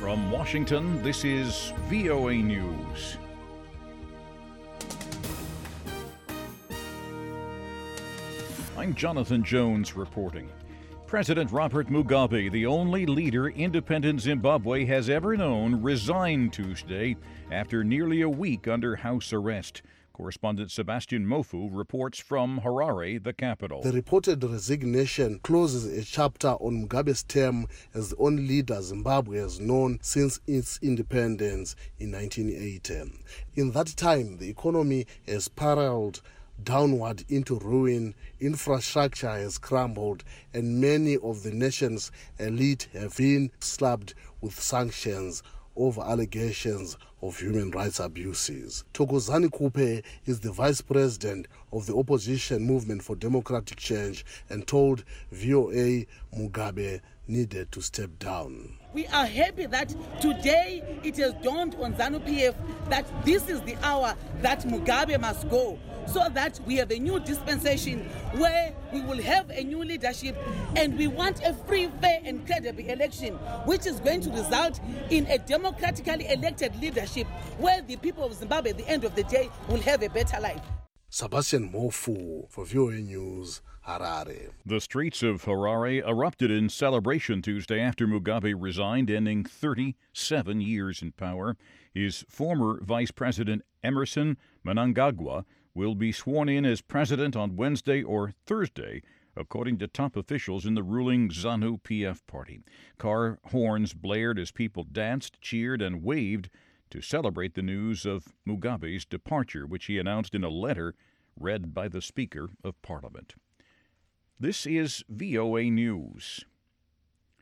From Washington, this is VOA News. I'm Jonathan Jones reporting. President Robert Mugabe, the only leader independent Zimbabwe has ever known, resigned Tuesday after nearly a week under house arrest. Correspondent Sebastian Mofu reports from Harare, the capital. The reported resignation closes a chapter on Mugabe's term as the only leader Zimbabwe has known since its independence in 1980. In that time, the economy has spiraled downward into ruin, infrastructure has crumbled, and many of the nation's elite have been slapped with sanctions over allegations of human rights abuses. Thokozani Kupe is the vice president of the opposition movement for democratic change and told VOA Mugabe needed to step down. We are happy that today it has dawned on ZANU-PF that this is the hour that Mugabe must go, so that we have a new dispensation where we will have a new leadership, and we want a free, fair and credible election, which is going to result in a democratically elected leadership where the people of Zimbabwe at the end of the day will have a better life. Sebastian Mofu for VOA News, Harare. The streets of Harare erupted in celebration Tuesday after Mugabe resigned, ending 37 years in power. His former vice president, Emerson Mnangagwa, will be sworn in as president on Wednesday or Thursday, according to top officials in the ruling ZANU-PF party. Car horns blared as people danced, cheered, and waved to celebrate the news of Mugabe's departure, which he announced in a letter read by the Speaker of Parliament. This is VOA News.